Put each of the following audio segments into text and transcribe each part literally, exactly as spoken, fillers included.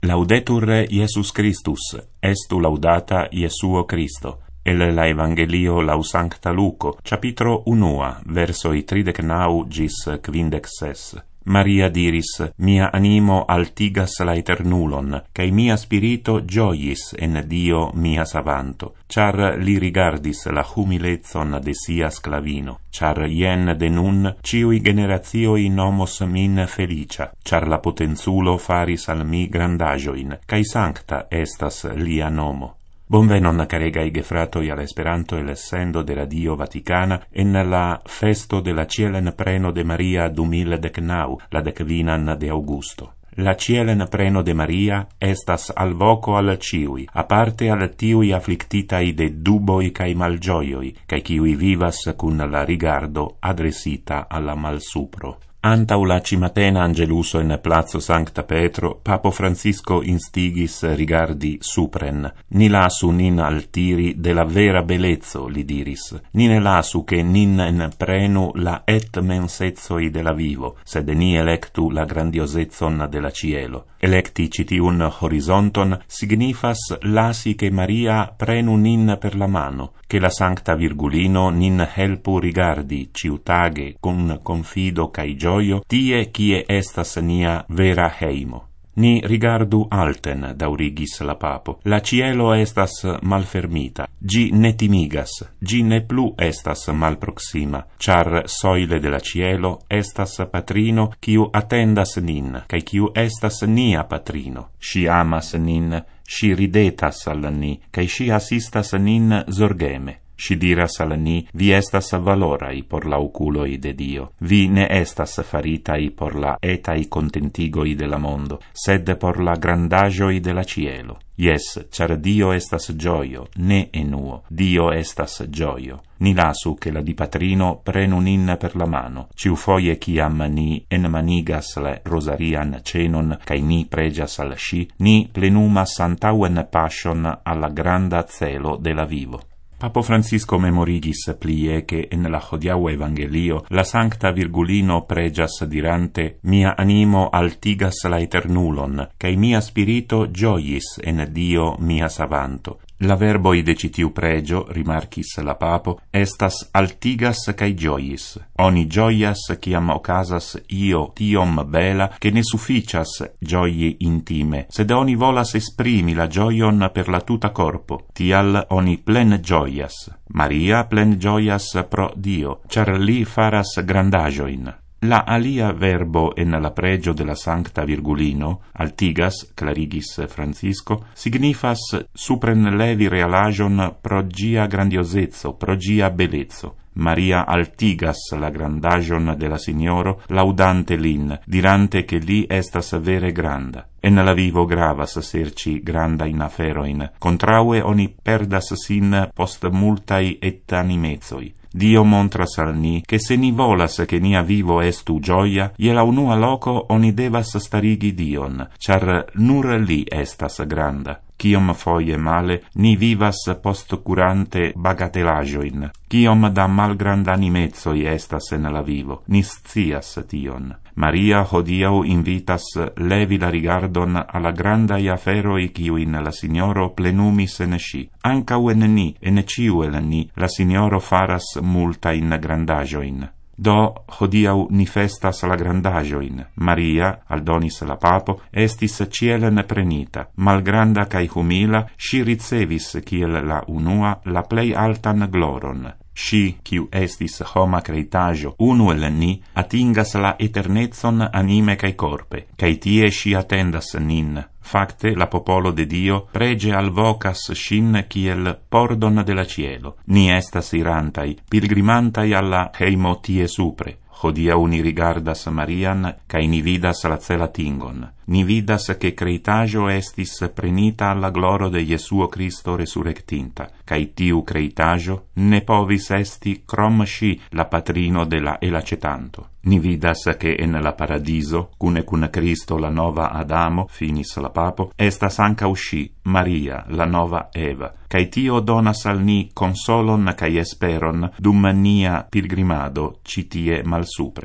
Laudetur Iesus Christus, estu laudata Iesuo Christo. El la Evangelio lau Sancta Luco, capitro unua, versoi tridec nau gis quindec ses. Maria diris, mia animo altigas la eternulon, cae mia spirito gioiis en Dio mia savanto, char li rigardis la humilezon de sia sclavino, char ien de nun ciui generatioi nomos min felicia, char la potenzulo faris al mi grandagioin, cae sancta estas lia nomo. Bonvenon caregai gefratoi al Esperanto e l'essendo de Radio Vaticana en la festo de la cielen preno de Maria du mil decnau, la decvinan de Augusto. La cielen preno de Maria estas al voco al ciui, aparte al tiui afflictitai de duboi cae malgioioi, cae ciui vivas cun la rigardo adresita alla malsupro. Antau la cimatena angeluso in Plazo Sancta Petro, Papo Francisco instigis rigardi supren. Ni lasu nin altiri de la vera belezzo, li diris. Ni ne lasu che nin en prenu la et mensezoi de la vivo, sed ni electu la grandiosezzon de la cielo. Electi citiun horizonton signifas lasi che Maria prenu nin per la mano, che la Sancta Virgulino nin helpu rigardi ciutage con confido cae gioio, tie cie estas nia vera heimo. Ni rigardu alten, daurigis la papo. La cielo estas malfermita, gi ne timigas, gi ne plu estas malproxima, char soile de la cielo estas patrino quiu attendas nin, cae quiu estas nia patrino. Si amas nin, si ridetas al ni, cae si assistas nin zorgeme. Si diras al ni, vi estas valorai por la oculoi de Dio, vi ne estas faritai por la etai contentigoi de la mondo, sed por la grandagioi de la cielo. Yes, char Dio estas gioio, ne enuo, Dio estas gioio. Ni lasu che la dipatrino prenu nin per la mano, ciu foie ciam ni enmanigas le rosarian cenon, cae ni pregias al sci, ni plenumas antauen passion alla granda celo de la vivo. Papo Francisco memorigis plie che en la hodiau Evangelio la Sancta Virgulino pregias dirante mia animo altigas la eternulon, cae mia spirito gioiis en Dio mia savanto. La verboi de citiu pregio, rimarcis la papo, estas altigas cae gioiis. Oni gioias ciam ocasas io tiom bela che ne sufficias gioie intime, sed oni volas esprimi la gioion per la tuta corpo, tial oni plen gioias. Maria plen gioias pro Dio, char li faras grandagioin. La alia verbo en la pregio de la Sancta Virgulino, altigas, clarigis Francisco, signifas suprenlevi realagion pro gia grandiosezzo, pro gia belezzo. Maria altigas la grandagion de la Signoro, laudante lin, dirante che li estas vere granda. En la vivo gravas serci granda in aferoin, contraue oni perdas sin post multai et animezoi. Dio montras al ni che se ni volas che nia vivo estu gioia, ie la unua loco oni devas starigi Dion, char nur li estas granda. Ciom foie male, ni vivas post curante bagatelagioin. Ciom da malgranda animezoi estas en la vivo, ni scias tion. Maria hodiau invitas levi la rigardon alla grandai aferoi ciuin la Signoro plenumis en sci. Ancau en ni, en ciu el ni, la Signoro faras multa in grandagioin. Do, hodiau ni festas la grandagioin. Maria, aldonis la papo, estis cielen prenita. Malgranda cae humila, si ricevis ciel la unua la plei altan gloron. Si, quiu estis homa creitagio, unu el ni, atingas la eternetson anime cae corpe, cae tie si attendas nin. Facte, la popolo de Dio prege alvocas sin kiel pordon de la cielo. Ni estas irantai, pilgrimantai alla heimo tie supre. Hodiau ni rigardas Marian, cae ni vidas la cela tingon. Ni vidas che creitagio estis prenita alla gloro de Iesuo Christo resurrectinta, cae tiu creitagio ne povis esti crom sci la patrino de la elacetanto. Ni vidas che en la paradiso, cune cun Cristo la nova Adamo, finis la papo, estas ancau sci, Maria, la nova Eva, cae tio donas al ni consolon cae esperon dum nia pilgrimado citie malsupre.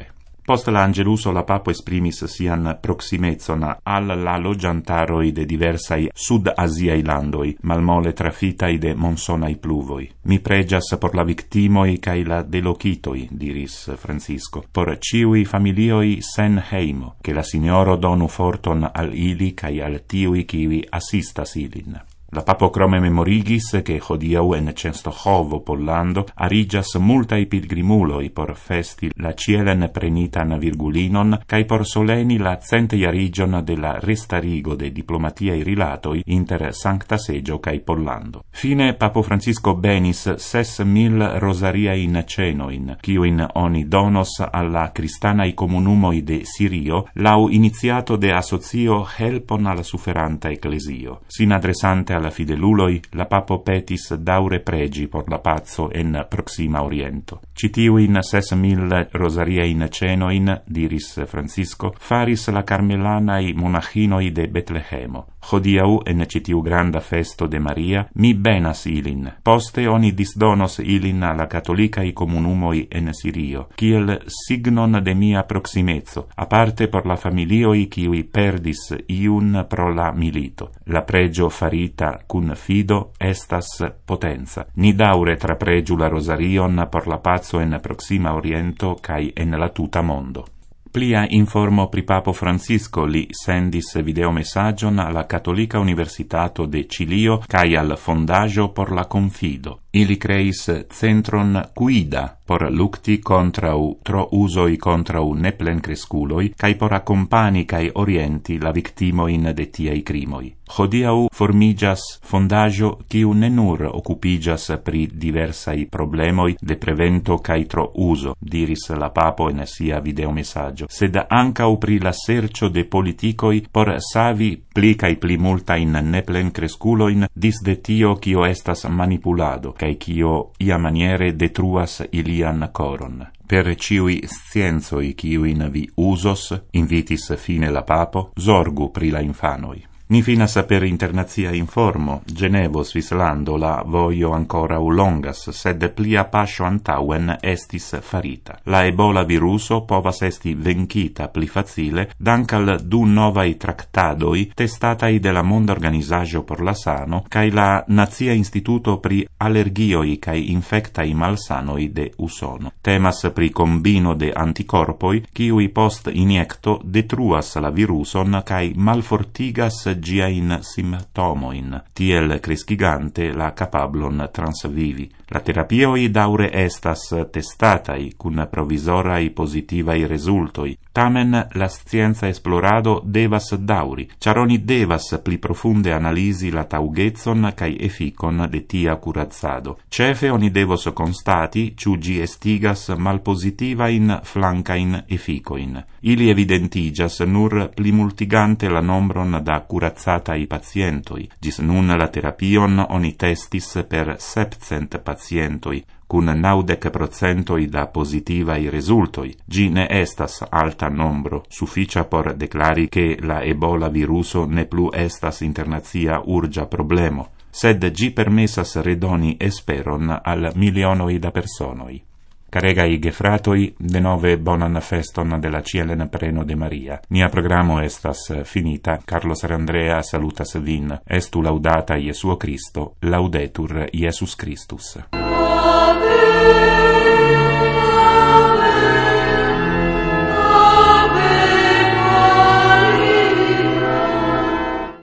Post la angeluso la papo esprimis sian proximezon al la logiantaroi de diversai sud-asiai landoi, malmole trafitai de monsonai pluvoi. Mi pregias por la victimoi cae la delocitoi, diris Francisco, por ciui familioi sen heimo, che la signoro donu forton al ili cae al tiui kiwi assistas ilin. La papo crome memorigis che hodiau en Częstochowo, Pollando, arigias multai pilgrimuloi por festi la cielen prenitan virgulinon, cae por soleni la centeiarigion de la restarigo de diplomatiae rilatoi inter Sancta Segio cae Pollando. Fine, Papo Francisco benis ses mil rosariain cenoin, quiuin oni donos alla cristanai comunumoi de Sirio, lau iniziato de associo helpon alla sufferanta ecclesio. Sin adressante alla fideluloi, la papo petis daure pregi por la pazzo en Proxima Oriento. Citiuin ses mil rosariain cenoin, diris Francisco, faris la carmelanai monachinoi de Betlehemo. Hodiau, en citiu granda festo de Maria, mi benas ilin. Poste oni disdonos ilin alla catholicai comunumoi en Sirio, kiel signon de mia proximezzo, aparte por la familioi kiui perdis iun pro la milito. La pregio farita cun fido estas potenza. Ni daure trapregiu la rosarion por la pazzo en Proxima Oriento cae en la tuta mondo. Plia informo pri Papo Francisco li sendis videomessagion alla Cattolica Universitato de Cilio cae al Fondaggio por la Confido. Ili creis centron Cuida por lucti contrau tro usoi contrau neplen cresculoi, cae por accompani cae orienti la victimoin de tiei crimoi. Hodiau formigas Fondaggio quiu ne nur occupigas pri diversai problemoi de prevento cae tro uso, diris la Papo en sia videomessaggio, sed ancau pri la sercio de politicoi por savi pli cae pli multain neplen cresculoin dis de tio quio estas manipulado, cae quio ia maniere detruas ilian coron. Per ciui scienzoi quiuin vi usos, invitis fine la Papo, zorgu pri la infanoi. Ni finas per internazia informo, Genevo, Svislando, la voio ancora u longas, sed plia pascio antauen estis farita. La ebola viruso povas esti venkita pli facile, dankal du novai tractadoi testatai de la Monda Organizaggio por la Sano, cae la Nazia Instituto pri Allergioi cae Infectai Malsanoi de Usono. Temas pri combino de anticorpoi, kiui post iniecto detruas la viruson cae malfortigas giain simptomoin, tiel crescigante la capablon transvivi. La terapioi daure estas testatai cun provisorai positivai resultoi, tamen la scienza esplorado devas dauri, char oni devas pli profunde analisi la taugezzon cae efficon de tia curazzado. Cefe oni devos constati ciu gi estigas malpositivain flancain efficoin. Ili evidentigas nur pli multigante la nombron da curazzatai pacientoi. Gis nun la terapion oni testis per septcent pacientoi, cun naudec procentoi da positivai resultoi. Gi ne estas alta nombro, sufficia por declari che la ebola viruso ne plu estas internazia urgia problemo, sed gi permessas redoni esperon al milionoi da personoi. Caregai gefratoi, de nove bonan feston de la cielen preno de Maria. Nia programo estas finita. Carlos Andrea salutas vin. Estu laudata Iesuo Cristo, laudetur Iesus Christus. Amen.